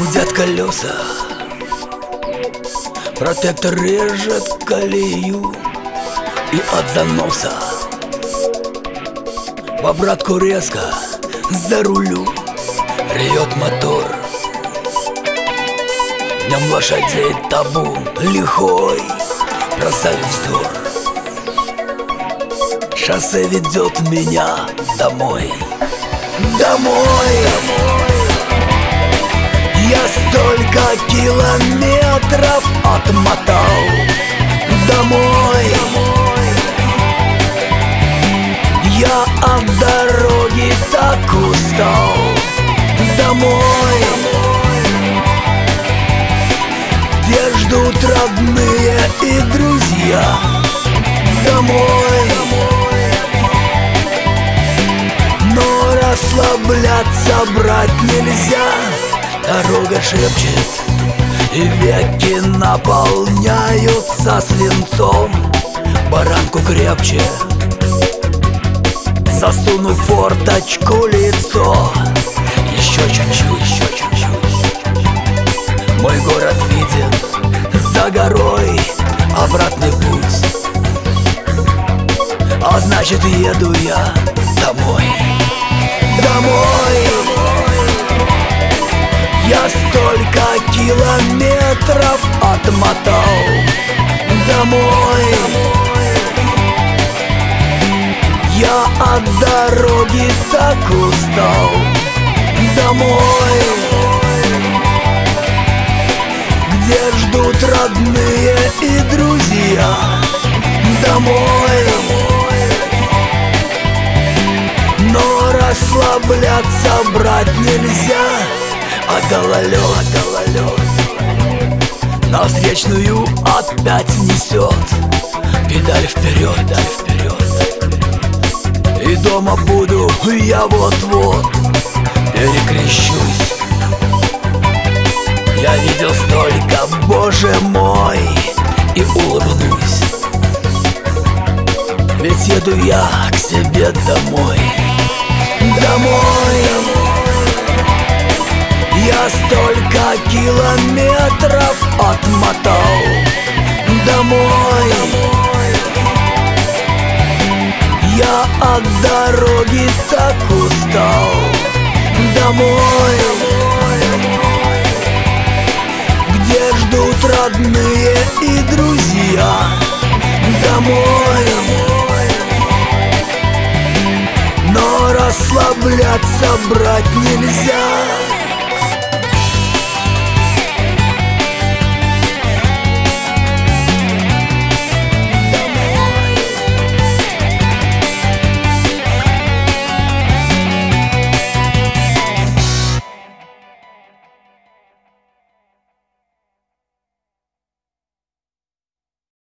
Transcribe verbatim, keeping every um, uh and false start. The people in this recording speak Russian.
Гудят колеса, протектор режет колею, и от заноса в обратку резко за рулю ревет мотор. В нем лошадей табун лихой бросает взор. Шоссе ведет меня домой, домой. Я столько километров отмотал домой. Я от дороги так устал домой, где ждут родные и друзья домой. Но расслабляться, брать нельзя. Дорога шепчет, и веки наполняются свинцом. Баранку крепче засуну в форточку лицо. Еще чуть-чуть, еще чуть-чуть. Мой город виден за горой, обратный путь, а значит еду я домой, домой. Я столько километров отмотал домой. Я от дороги так устал домой, где ждут родные и друзья домой. Но расслабляться, брать нельзя. А гололед, гололед на встречную опять несет. Педаль вперед, педаль вперед. И дома буду я вот-вот, перекрещусь. Я видел столько, боже мой, и улыбнусь. Ведь еду я к себе домой, домой. Я столько километров отмотал домой. Я от дороги так устал домой, где ждут родные и друзья домой. Но расслабляться, брать нельзя.